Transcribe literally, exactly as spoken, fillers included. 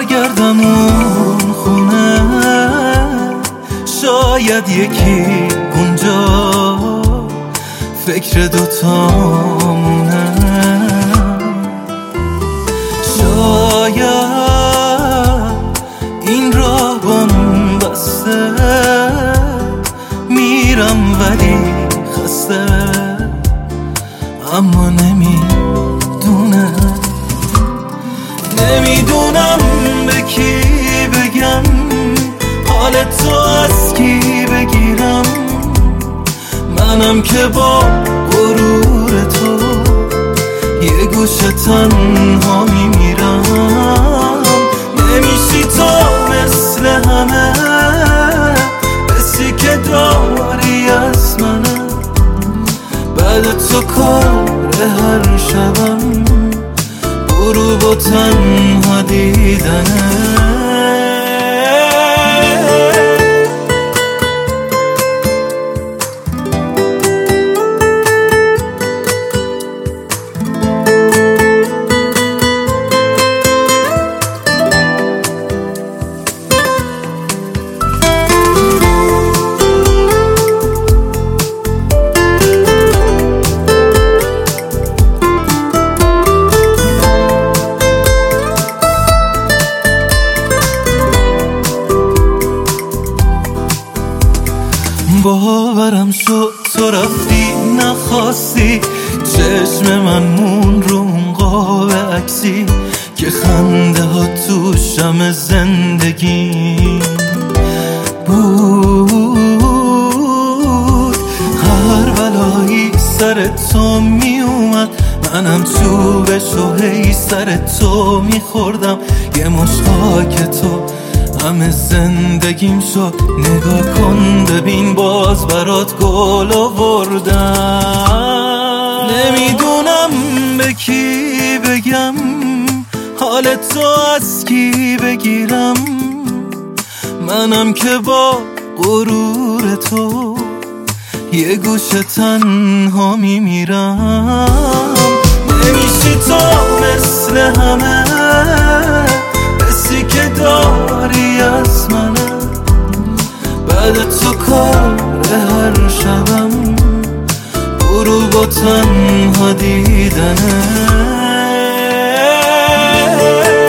برگردم اون خونه، شاید یکی اونجا فکر دوتامونه. شاید این راه بام بسته، میرم ولی خسته، اما نمیدونم نمیدونم به کی بگم، حال تو از کی بگیرم. منم که با غرور تو یه گوشه تنها میمیرم. نمیشی تو مثل همه، بسی که داری از منه، بعد تو کار هر شبم غروب و تنها دیدنه. باورم شد تو رفتی نخواستی، چشم من مون رو اون قاب عکسی که خنده ها تو شم زندگی بود. هر بلایی سر تو می اومد، منم چوبش و هی سر تو میخوردم. یه مشت خاک تو همه زندگیم شد، نگاه کن ببین باز برات گل آوردم. نمیدونم به کی بگم، حال تو از کی بگیرم. منم که با غرور تو یه گوشه تنها میمیرم. نمیشی تو مثل همه، بسی که داری از منه، بعد تو کار هر شبم غروب و تنها دیدنه.